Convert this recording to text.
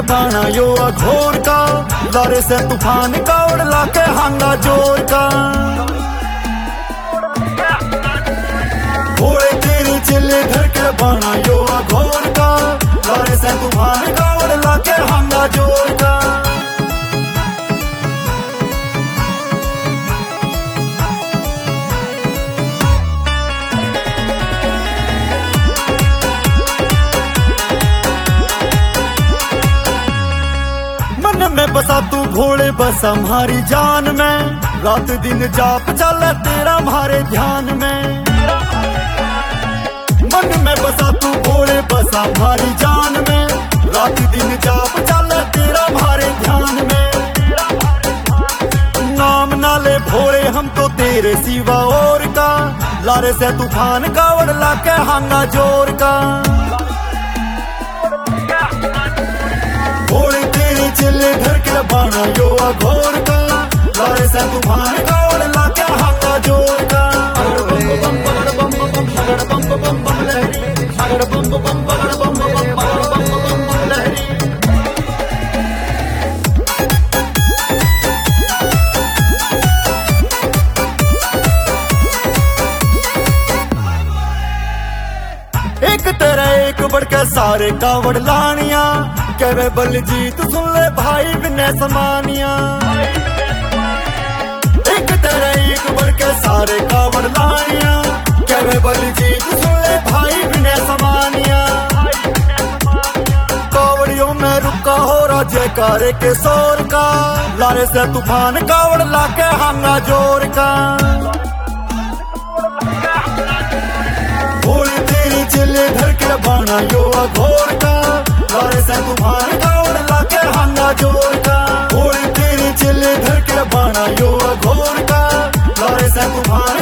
बाणा यो अघोर का, लारे से तूफान का उड़ला के हांगा जोर का। घोड़े तेरी चिल्ले धर के बाणा यो अघोर का, लारे से तूफान का उड़ला के हांगा जोर का। मन में बसा तू भोले बस हमारी जान में, रात दिन जाप चल तेरा हमारे ध्यान में। मन में बसा तू भोले बस हमारी जान में, रात दिन जाप चल तेरा हमारे ध्यान में। नाम नाले भोले हम तो तेरे सिवा और का, लारे से तूफान का उड़ला के हांगा जोर का। चिल्ले धर के बाणा यो अघोर का, लारे से तूफान का उड़ला के हांगा जोर का। एक तेरा एक बढ़ के सारे कावड़ लानिया, कहवे बलजीत सुन ले भाई विनय समानिया। एक तेरा एक बढ़ के सारे कावड़ लानिया, कहवे बलजीत सुन ले भाई विनय समानिया। कावड़ियों में रुका हो राज्य कारे के शोर का, लारे से तूफान कावड़ लाके हांगा जोर का। भोले तेरी चिल्ले धर के बाणा यो अघोर का, लारे से तूफान का उड़ला के हांगा जोर का। भोले तेरी चिल्ले धर के बाणा यो अघोर का, लारे से तूफान